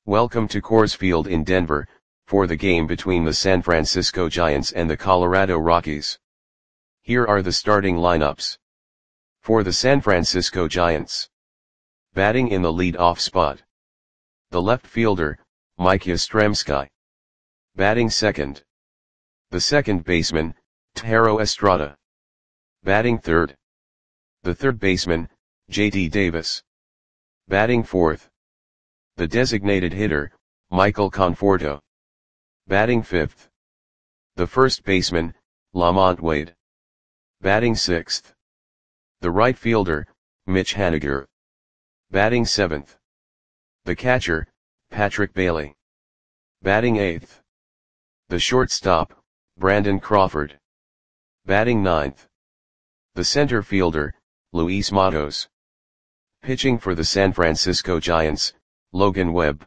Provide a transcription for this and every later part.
Welcome to Coors Field in Denver, for the game between the San Francisco Giants and the Colorado Rockies. Here are the starting lineups. For the San Francisco Giants. Batting in the lead-off spot. The left fielder, Mike Yastrzemski. Batting second. The second baseman, Thairo Estrada. Batting third. The third baseman, J.D. Davis. Batting fourth. The designated hitter, Michael Conforto. Batting fifth. The first baseman, LaMonte Wade. Batting sixth. The right fielder, Mitch Haniger. Batting seventh. The catcher, Patrick Bailey. Batting eighth. The shortstop, Brandon Crawford. Batting ninth. The center fielder, Luis Matos. Pitching for the San Francisco Giants, Logan Webb.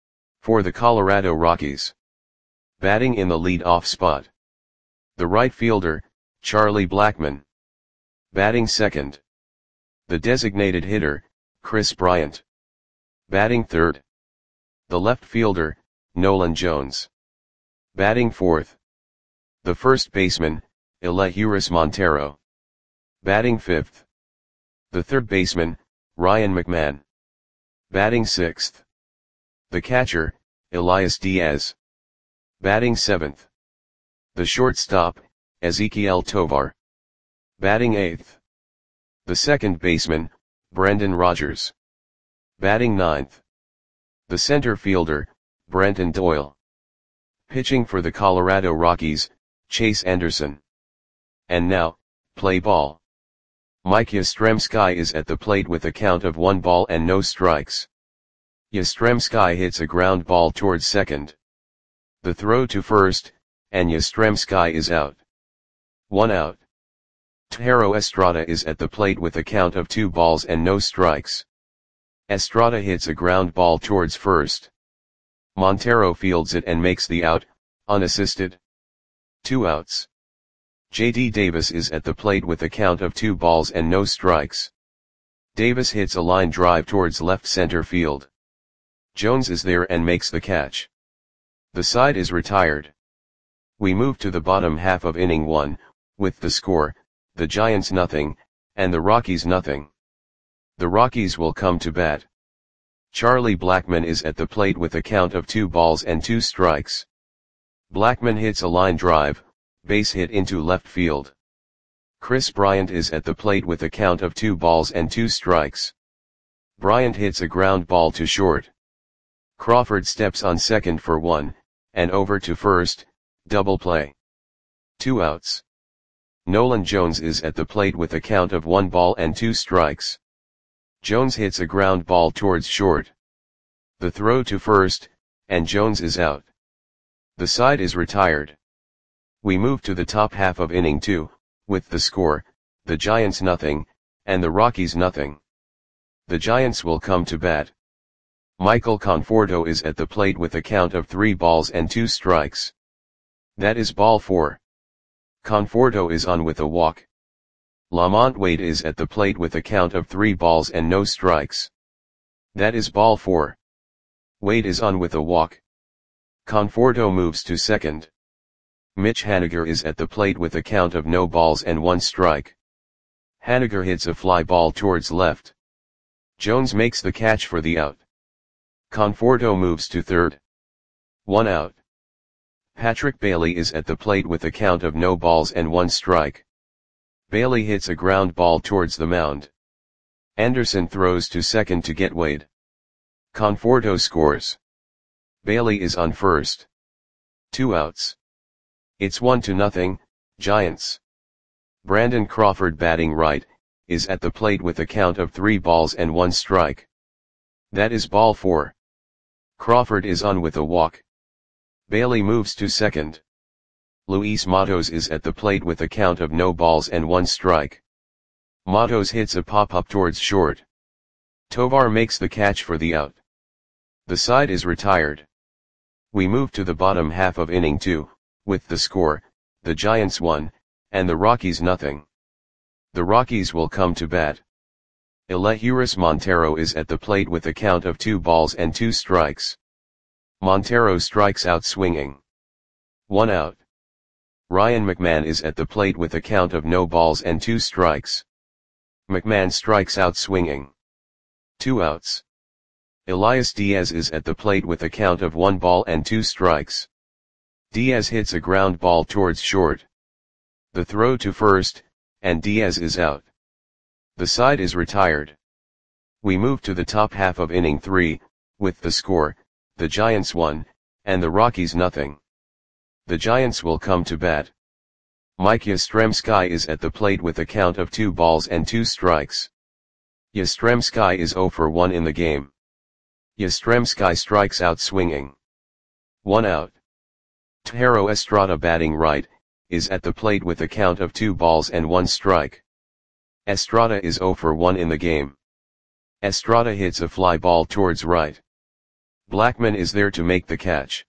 For the Colorado Rockies. Batting in the lead-off spot. The right fielder, Charlie Blackmon. Batting second. The designated hitter, Kris Bryant. Batting third. The left fielder, Nolan Jones. Batting fourth. The first baseman, Elehuris Montero. Batting fifth. The third baseman, Ryan McMahon. Batting sixth. The catcher, Elias Diaz. Batting seventh. The shortstop, Ezequiel Tovar. Batting eighth. The second baseman, Brendan Rodgers. Batting ninth. The center fielder, Brenton Doyle. Pitching for the Colorado Rockies, Chase Anderson. And now, play ball. Mike Yastrzemski is at the plate with a count of 1 ball and no strikes. Yastrzemski hits a ground ball towards second. The throw to first, and Yastrzemski is out. 1 out. Thairo Estrada is at the plate with a count of 2 balls and no strikes. Estrada hits a ground ball towards first. Montero fields it and makes the out, unassisted. 2 outs. J.D. Davis is at the plate with a count of 2 balls and no strikes. Davis hits a line drive towards left center field. Jones is there and makes the catch. The side is retired. We move to the bottom half of inning 1, with the score, the Giants nothing, and the Rockies nothing. The Rockies will come to bat. Charlie Blackmon is at the plate with a count of 2 balls and 2 strikes. Blackmon hits a line drive, base hit into left field. Kris Bryant is at the plate with a count of 2 balls and 2 strikes. Bryant hits a ground ball to short. Crawford steps on second for 1, and over to first, double play. 2 outs. Nolan Jones is at the plate with a count of 1 ball and 2 strikes. Jones hits a ground ball towards short. The throw to first, and Jones is out. The side is retired. We move to the top half of inning 2, with the score, the Giants nothing, and the Rockies nothing. The Giants will come to bat. Michael Conforto is at the plate with a count of 3 balls and 2 strikes. That is ball 4. Conforto is on with a walk. LaMonte Wade is at the plate with a count of 3 balls and no strikes. That is ball 4. Wade is on with a walk. Conforto moves to second. Mitch Haniger is at the plate with a count of no balls and 1 strike. Haniger hits a fly ball towards left. Jones makes the catch for the out. Conforto moves to third. 1 out. Patrick Bailey is at the plate with a count of no balls and 1 strike. Bailey hits a ground ball towards the mound. Anderson throws to second to get Wade. Conforto scores. Bailey is on first. 2 outs. It's 1-0, Giants. Brandon Crawford batting right, is at the plate with a count of 3 balls and 1 strike. That is ball 4. Crawford is on with a walk. Bailey moves to second. Luis Matos is at the plate with a count of no balls and 1 strike. Matos hits a pop-up towards short. Tovar makes the catch for the out. The side is retired. We move to the bottom half of inning 2, with the score, the Giants 1, and the Rockies nothing. The Rockies will come to bat. Elehuris Montero is at the plate with a count of 2 balls and 2 strikes. Montero strikes out swinging. 1 out. Ryan McMahon is at the plate with a count of no balls and 2 strikes. McMahon strikes out swinging. 2 outs. Elias Diaz is at the plate with a count of 1 ball and 2 strikes. Diaz hits a ground ball towards short. The throw to first, and Diaz is out. The side is retired. We move to the top half of inning 3, with the score, the Giants 1, and the Rockies nothing. The Giants will come to bat. Mike Yastrzemski is at the plate with a count of 2 balls and 2 strikes. Yastrzemski is 0 for 1 in the game. Yastrzemski strikes out swinging. 1 out. Thairo Estrada batting right, is at the plate with a count of 2 balls and 1 strike. Estrada is 0 for 1 in the game. Estrada hits a fly ball towards right. Blackman is there to make the catch.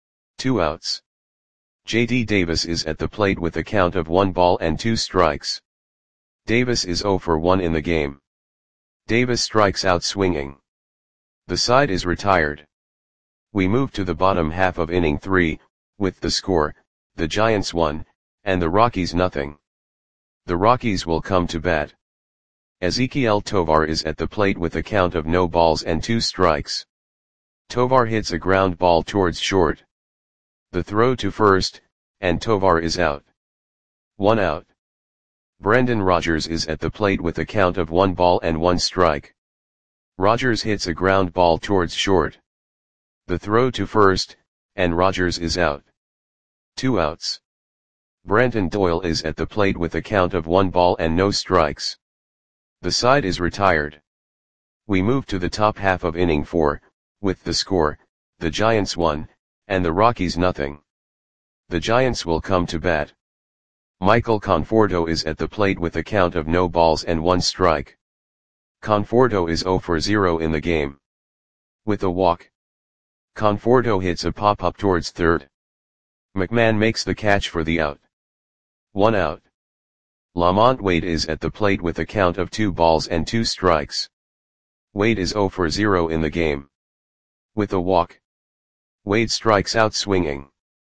2 outs. J.D. Davis is at the plate with a count of 1 ball and 2 strikes. Davis is 0 for 1 in the game. Davis strikes out swinging. The side is retired. We move to the bottom half of inning 3, with the score, the Giants 1, and the Rockies nothing. The Rockies will come to bat. Ezequiel Tovar is at the plate with a count of no balls and 2 strikes. Tovar hits a ground ball towards short. The throw to first, and Tovar is out. 1 out. Brendan Rodgers is at the plate with a count of 1 ball and 1 strike. Rodgers hits a ground ball towards short. The throw to first, and Rodgers is out. 2 outs. Brenton Doyle is at the plate with a count of 1 ball and no strikes. The side is retired. We move to the top half of inning 4, with the score, the Giants 1, and the Rockies nothing. The Giants will come to bat. Michael Conforto is at the plate with a count of no balls and 1 strike. Conforto is 0 for 0 in the game. With a walk. Conforto hits a pop-up towards third. McMahon makes the catch for the out. 1 out. Lamont Wade is at the plate with a count of 2 balls and 2 strikes. Wade is 0 for 0 in the game. With a walk. Wade strikes out swinging.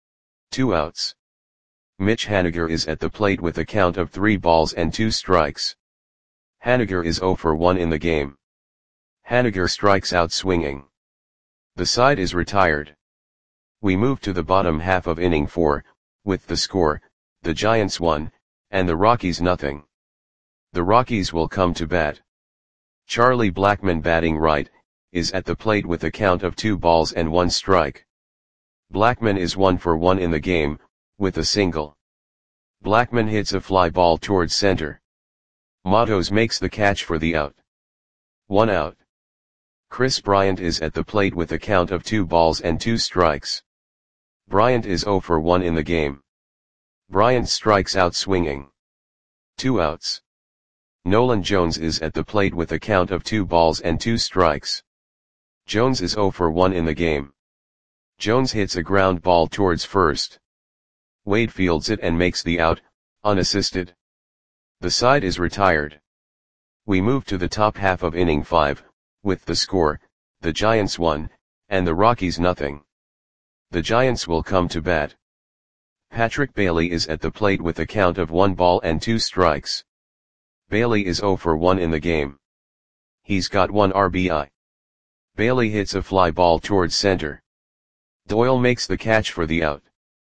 2 outs. Mitch Haniger is at the plate with a count of 3 balls and 2 strikes. Haniger is 0 for 1 in the game. Haniger strikes out swinging. The side is retired. We move to the bottom half of inning 4, with the score, the Giants 1, and the Rockies nothing. The Rockies will come to bat. Charlie Blackmon batting right, is at the plate with a count of 2 balls and 1 strike. Blackmon is 1 for 1 in the game, with a single. Blackmon hits a fly ball towards center. Matos makes the catch for the out. 1 out. Chris Bryant is at the plate with a count of 2 balls and 2 strikes. Bryant is 0 for 1 in the game. Bryant strikes out swinging. 2 outs. Nolan Jones is at the plate with a count of 2 balls and 2 strikes. Jones is 0 for 1 in the game. Jones hits a ground ball towards first. Wade fields it and makes the out, unassisted. The side is retired. We move to the top half of inning 5, with the score, the Giants 1, and the Rockies nothing. The Giants will come to bat. Patrick Bailey is at the plate with a count of 1 ball and 2 strikes. Bailey is 0 for 1 in the game. He's got 1 RBI. Bailey hits a fly ball towards center. Doyle makes the catch for the out.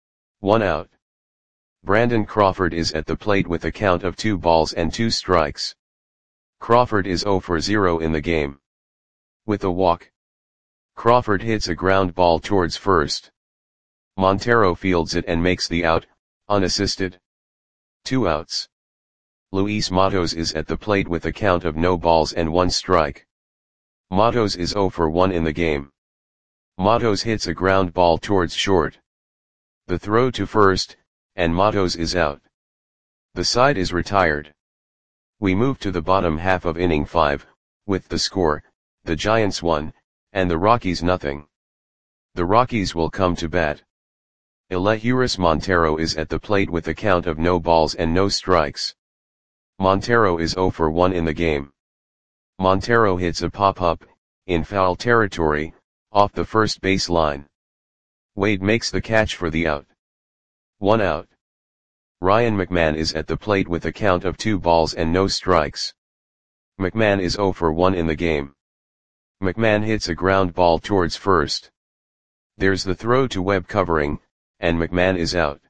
1 out. Brandon Crawford is at the plate with a count of 2 balls and 2 strikes. Crawford is 0 for 0 in the game. With a walk. Crawford hits a ground ball towards first. Montero fields it and makes the out, unassisted. 2 outs. Luis Matos is at the plate with a count of no balls and 1 strike. Matos is 0 for 1 in the game. Matos hits a ground ball towards short. The throw to first, and Matos is out. The side is retired. We move to the bottom half of inning 5, with the score, the Giants 1, and the Rockies nothing. The Rockies will come to bat. Elehuris Montero is at the plate with a count of no balls and no strikes. Montero is 0 for 1 in the game. Montero hits a pop-up, in foul territory, off the first base line. Wade makes the catch for the out. 1 out. Ryan McMahon is at the plate with a count of 2 balls and no strikes. McMahon is 0 for 1 in the game. McMahon hits a ground ball towards first. There's the throw to Webb covering, and McMahon is out.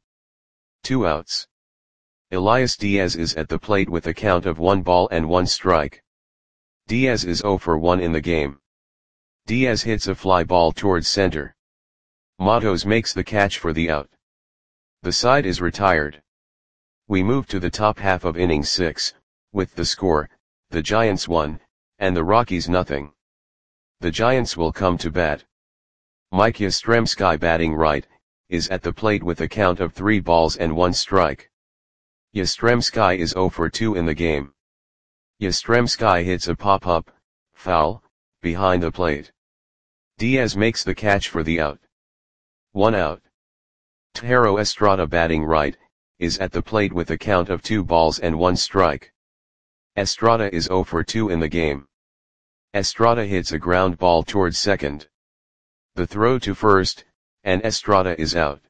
2 outs. Elias Diaz is at the plate with a count of 1 ball and 1 strike. Diaz is 0 for 1 in the game. Diaz hits a fly ball towards center. Matos makes the catch for the out. The side is retired. We move to the top half of inning 6, with the score, the Giants 1, and the Rockies nothing. The Giants will come to bat. Mike Yastrzemski, batting right, is at the plate with a count of 3 balls and 1 strike. Yastrzemski is 0 for 2 in the game. Yastrzemski hits a pop-up, foul, behind the plate. Diaz makes the catch for the out. 1 out. Thairo Estrada, batting right, is at the plate with a count of 2 balls and 1 strike. Estrada is 0 for 2 in the game. Estrada hits a ground ball towards second. The throw to first, and Estrada is out.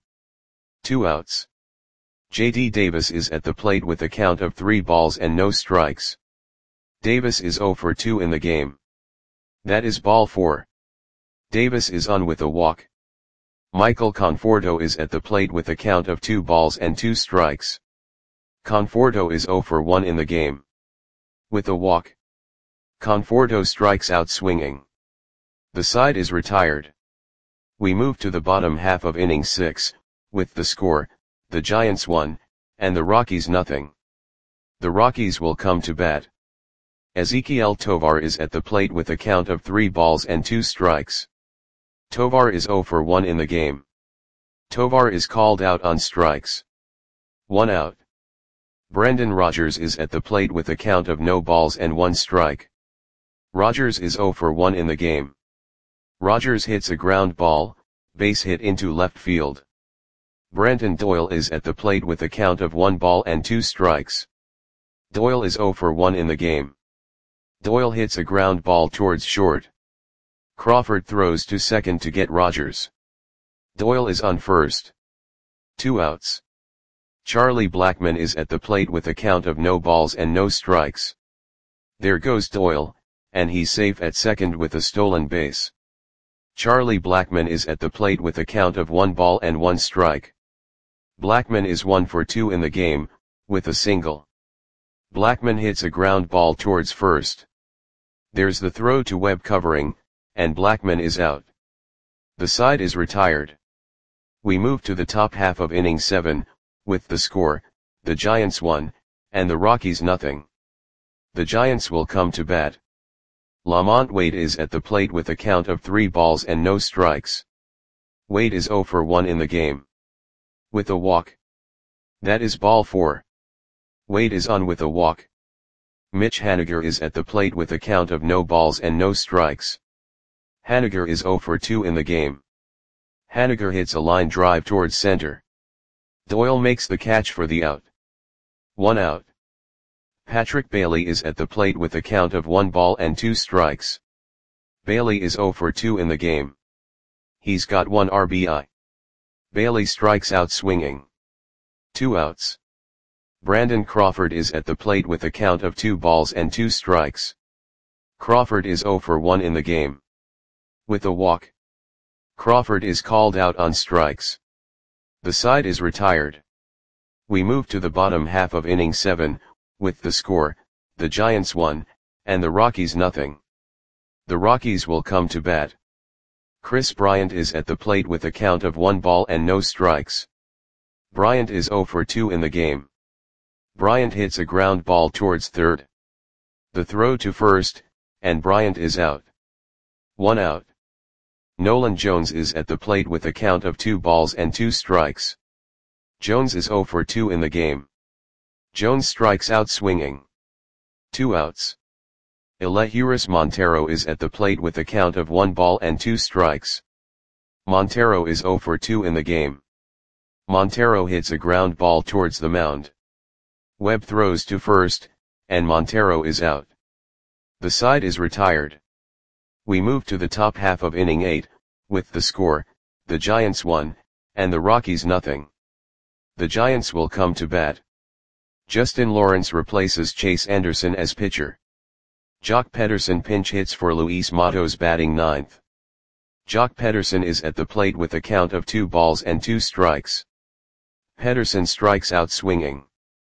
2 outs. J.D. Davis is at the plate with a count of 3 balls and no strikes. Davis is 0 for 2 in the game. That is ball 4. Davis is on with a walk. Michael Conforto is at the plate with a count of 2 balls and 2 strikes. Conforto is 0 for 1 in the game. With a walk, Conforto strikes out swinging. The side is retired. We move to the bottom half of inning 6, with the score, the Giants 1, and the Rockies nothing. The Rockies will come to bat. Ezequiel Tovar is at the plate with a count of 3 balls and 2 strikes. Tovar is 0 for 1 in the game. Tovar is called out on strikes. 1 out. Brendan Rodgers is at the plate with a count of no balls and 1 strike. Rodgers is 0 for 1 in the game. Rodgers hits a ground ball, base hit into left field. Brenton Doyle is at the plate with a count of 1 ball and 2 strikes. Doyle is 0 for 1 in the game. Doyle hits a ground ball towards short. Crawford throws to second to get Rodgers. Doyle is on first. 2 outs. Charlie Blackmon is at the plate with a count of no balls and no strikes. There goes Doyle, and he's safe at second with a stolen base. Charlie Blackmon is at the plate with a count of 1 ball and 1 strike. Blackmon is 1 for 2 in the game, with a single. Blackmon hits a ground ball towards first. There's the throw to Webb covering, and Blackmon is out. The side is retired. We move to the top half of inning 7, with the score, the Giants 1, and the Rockies nothing. The Giants will come to bat. Lamont Wade is at the plate with a count of 3 balls and no strikes. Wade is 0 for 1 in the game. With a walk. That is ball 4. Wade is on with a walk. Mitch Haniger is at the plate with a count of no balls and no strikes. Haniger is 0 for 2 in the game. Haniger hits a line drive towards center. Doyle makes the catch for the out. 1 out. Patrick Bailey is at the plate with a count of 1 ball and 2 strikes. Bailey is 0 for 2 in the game. He's got 1 RBI. Bailey strikes out swinging. 2 outs. Brandon Crawford is at the plate with a count of 2 balls and 2 strikes. Crawford is 0 for 1 in the game. With a walk, Crawford is called out on strikes. The side is retired. We move to the bottom half of inning 7, with the score, the Giants 1, and the Rockies nothing. The Rockies will come to bat. Chris Bryant is at the plate with a count of 1 ball and no strikes. Bryant is 0 for 2 in the game. Bryant hits a ground ball towards third. The throw to first, and Bryant is out. 1 out. Nolan Jones is at the plate with a count of 2 balls and 2 strikes. Jones is 0 for 2 in the game. Jones strikes out swinging. 2 outs. Elehuris Montero is at the plate with a count of 1 ball and 2 strikes. Montero is 0 for 2 in the game. Montero hits a ground ball towards the mound. Webb throws to first, and Montero is out. The side is retired. We move to the top half of inning 8, with the score, the Giants 1, and the Rockies nothing. The Giants will come to bat. Justin Lawrence replaces Chase Anderson as pitcher. Jock Pederson pinch hits for Luis Matos batting 9th. Jock Pederson is at the plate with a count of 2 balls and 2 strikes. Pederson strikes out swinging.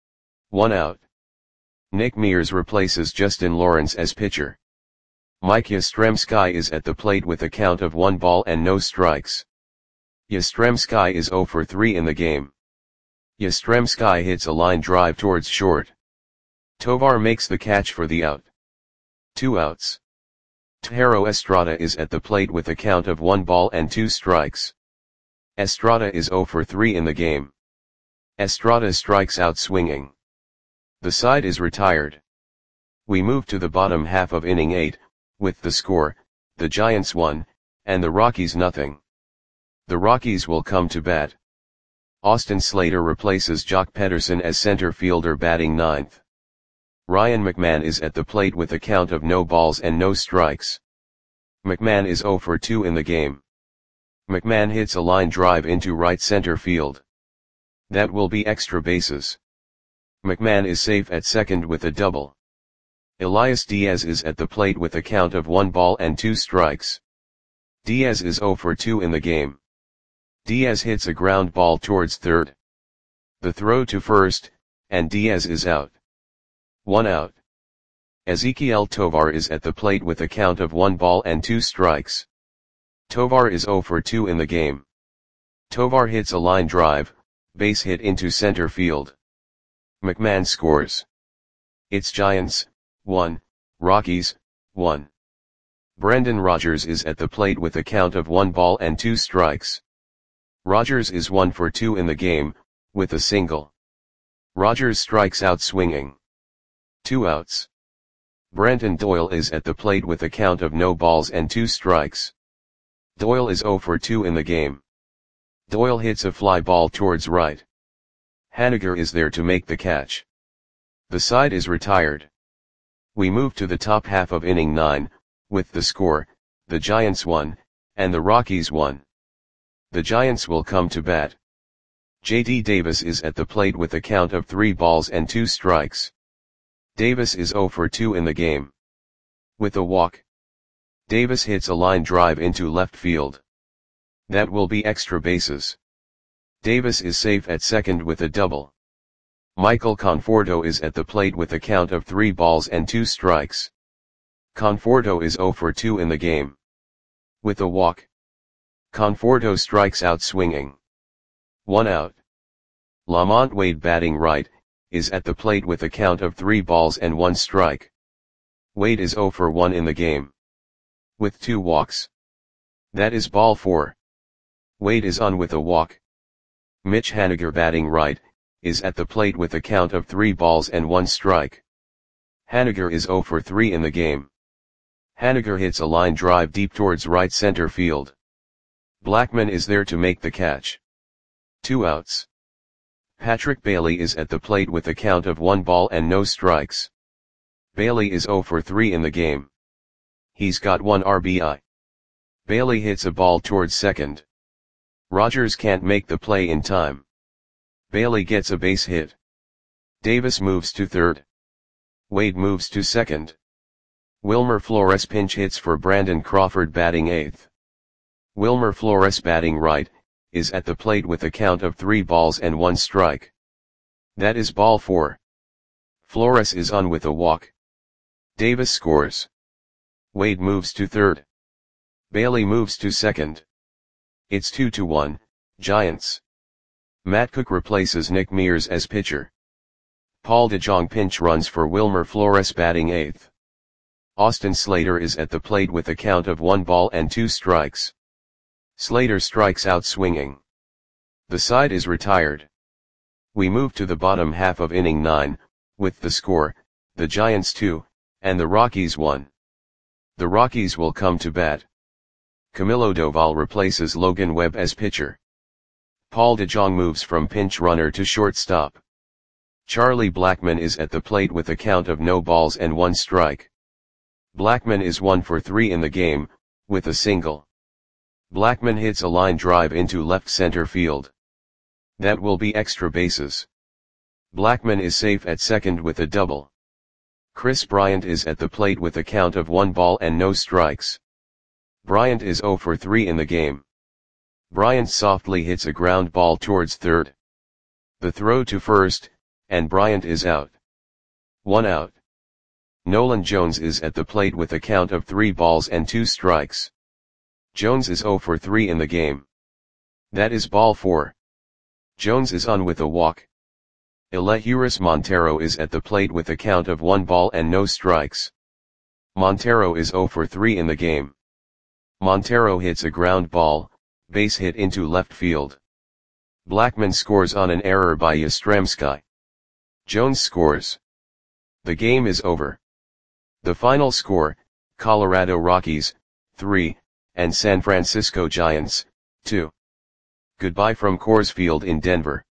1 out. Nick Mears replaces Justin Lawrence as pitcher. Mike Yastrzemski is at the plate with a count of 1 ball and no strikes. Yastrzemski is 0 for 3 in the game. Yastrzemski hits a line drive towards short. Tovar makes the catch for the out. 2 outs. Thairo Estrada is at the plate with a count of 1 ball and 2 strikes. Estrada is 0 for 3 in the game. Estrada strikes out swinging. The side is retired. We move to the bottom half of inning 8, with the score, the Giants 1, and the Rockies nothing. The Rockies will come to bat. Austin Slater replaces Jock Pederson as center fielder batting 9th. Ryan McMahon is at the plate with a count of no balls and no strikes. McMahon is 0 for 2 in the game. McMahon hits a line drive into right center field. That will be extra bases. McMahon is safe at second with a double. Elias Diaz is at the plate with a count of 1 ball and 2 strikes. Diaz is 0 for 2 in the game. Diaz hits a ground ball towards third. The throw to first, and Diaz is out. 1 out. Ezequiel Tovar is at the plate with a count of 1 ball and 2 strikes. Tovar is 0 for 2 in the game. Tovar hits a line drive, base hit into center field. McMahon scores. It's Giants, 1, Rockies, 1. Brendan Rodgers is at the plate with a count of 1 ball and 2 strikes. Rodgers is 1 for 2 in the game, with a single. Rodgers strikes out swinging. 2 outs. Brenton Doyle is at the plate with a count of no balls and 2 strikes. Doyle is 0 for 2 in the game. Doyle hits a fly ball towards right. Haniger is there to make the catch. The side is retired. We move to the top half of inning 9, with the score, the Giants 1, and the Rockies 1. The Giants will come to bat. J.D. Davis is at the plate with a count of 3 balls and 2 strikes. Davis is 0 for 2 in the game. With a walk. Davis hits a line drive into left field. That will be extra bases. Davis is safe at second with a double. Michael Conforto is at the plate with a count of 3 balls and 2 strikes. Conforto is 0 for 2 in the game. With a walk. Conforto strikes out swinging. 1 out. Lamont Wade batting right, is at the plate with a count of 3 balls and 1 strike. Wade is 0 for 1 in the game. With 2 walks. That is ball 4. Wade is on with a walk. Mitch Haniger batting right, is at the plate with a count of 3 balls and 1 strike. Haniger is 0 for 3 in the game. Haniger hits a line drive deep towards right center field. Blackman is there to make the catch. 2 outs. Patrick Bailey is at the plate with a count of 1 ball and no strikes. Bailey is 0 for 3 in the game. He's got 1 RBI. Bailey hits a ball towards second. Rodgers can't make the play in time. Bailey gets a base hit. Davis moves to third. Wade moves to second. Wilmer Flores pinch hits for Brandon Crawford batting 8th. Wilmer Flores batting right, is at the plate with a count of 3 balls and 1 strike. That is ball 4. Flores is on with a walk. Davis scores. Wade moves to third. Bailey moves to second. It's 2-1, Giants. Matt Cook replaces Nick Mears as pitcher. Paul DeJong pinch runs for Wilmer Flores batting 8th. Austin Slater is at the plate with a count of 1 ball and 2 strikes. Slater strikes out swinging. The side is retired. We move to the bottom half of inning 9, with the score, the Giants 2, and the Rockies 1. The Rockies will come to bat. Camilo Doval replaces Logan Webb as pitcher. Paul DeJong moves from pinch runner to shortstop. Charlie Blackmon is at the plate with a count of no balls and 1 strike. Blackmon is 1 for 3 in the game, with a single. Blackmon hits a line drive into left center field. That will be extra bases. Blackmon is safe at second with a double. Kris Bryant is at the plate with a count of 1 ball and no strikes. Bryant is 0 for 3 in the game. Bryant softly hits a ground ball towards third. The throw to first, and Bryant is out. 1 out. Nolan Jones is at the plate with a count of 3 balls and 2 strikes. Jones is 0 for 3 in the game. That is ball 4. Jones is on with a walk. Elehuris Montero is at the plate with a count of 1 ball and no strikes. Montero is 0 for 3 in the game. Montero hits a ground ball, base hit into left field. Blackmon scores on an error by Yastrzemski. Jones scores. The game is over. The final score, Colorado Rockies, 3, and San Francisco Giants, 2. Goodbye from Coors Field in Denver.